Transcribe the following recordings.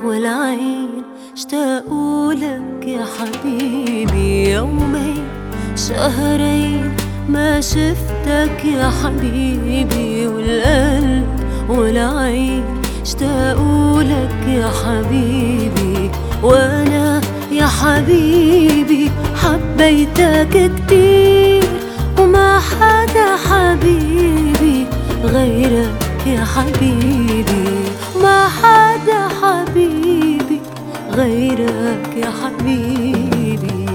والعين اشتاقوا لك يا حبيبي. يومين شهرين ما شفتك يا حبيبي، والقلب والعين اشتاقوا لك يا حبيبي. وانا يا حبيبي حبيتك كتير، وما حدا حبيبي غيرك يا حبيبي، ما حدا حبيبي غيرك يا حبيبي.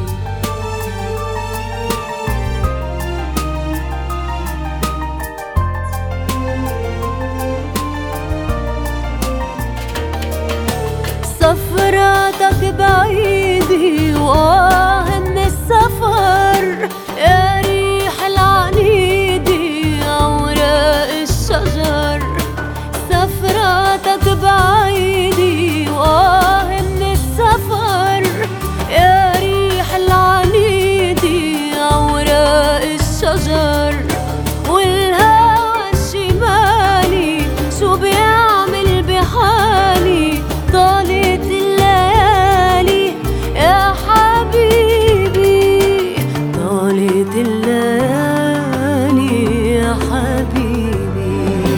سفراتك بعيدة وآه من السفر، يا ريح العنيدة أوراق الشجر. سفراتك بعيدة وآه من السفر، يا ريح العنيدة أوراق الشجر. والهوى الشمالي شو بيعمل بحالي، طالت الليالي يا حبيبي، طالت الليالي يا حبيبي.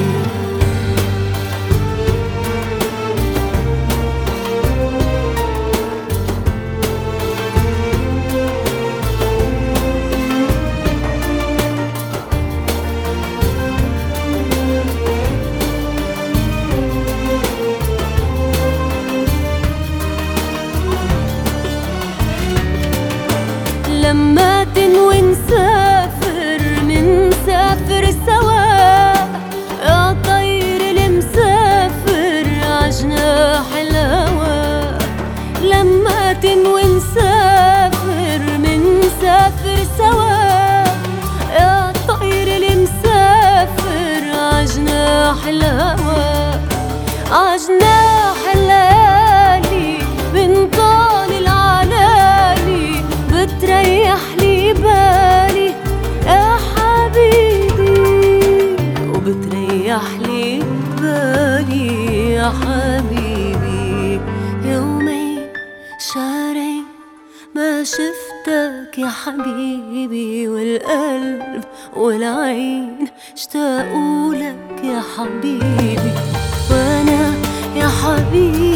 لما تنوي نسافر منسافر سوا، يا طير المسافر عجناح الهوى. لما تنوي نسافر منسافر سوا، يا طير المسافر عجناح الهوى. عجناح الليالي بنطال العلالي، بتريح لي بالي يا حبيبي، وبتريح لي بالي يا حبيبي. يومين شهرين ما شفتك يا حبيبي، والقلب والعين اشتاقوا لك يا حبيبي. وانا يا حبيبي